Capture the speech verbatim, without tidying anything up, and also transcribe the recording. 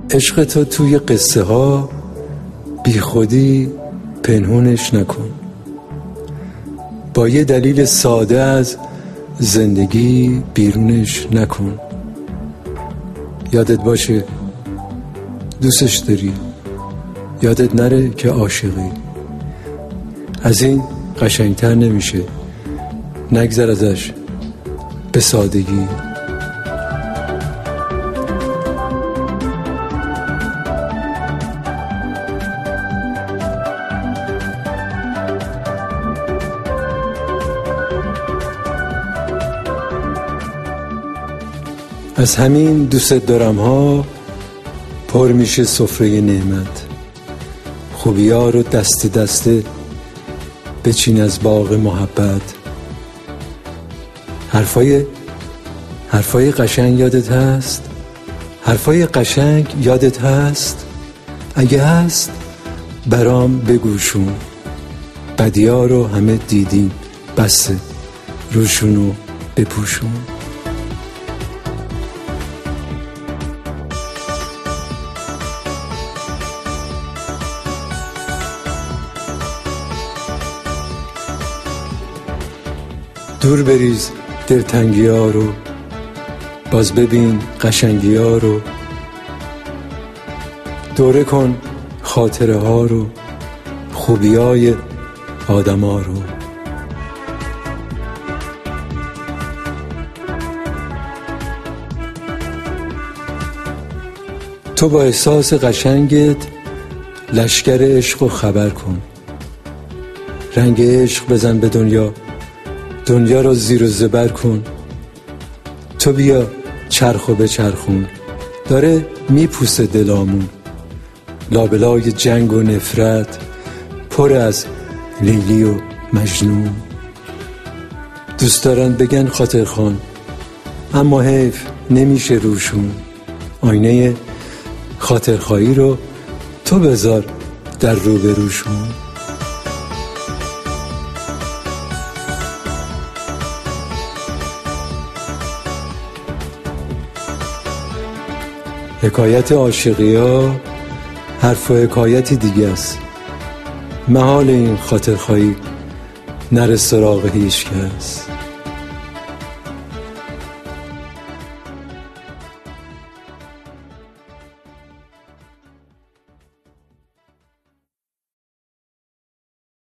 عشق تو توی قصه ها بی خودی پنهونش نکن. با یه دلیل ساده از زندگی بیرونش نکن. یادت باشه دوستش داری، یادت نره که عاشقی. از این قشنگتر نمیشه، نگذر ازش به سادگی. از همین دوست دارم ها پر میشه سفره نعمت. خوبیا رو دست دسته بچین از باغ محبت. حرفای حرفای قشنگ یادت هست؟ حرفای قشنگ یادت هست؟ اگه هست برام بگوشون. بدیا رو همه دیدیم، بسه روشونو بپوشون. دور بریز دلتنگی ها رو، باز ببین قشنگی ها رو. دوره کن خاطره ها رو، خوبی های آدم ها رو. تو با احساس قشنگت لشکر عشق رو خبر کن. رنگ عشق بزن به دنیا، دنیا رو زیر و زبر کن. تو بیا چرخ و بچرخون، داره میپوسه دلامون. لابلای جنگ و نفرت پر از لیلی و مجنون. دوست دارن بگن خاطر خان، اما حیف نمیشه روشون. آینه خاطرخواهی رو تو بذار در روبروشون. حکایت عاشقی ها حرف و حکایتی دیگه است. محال این خاطرخواهی نره سراغ هیچ کس.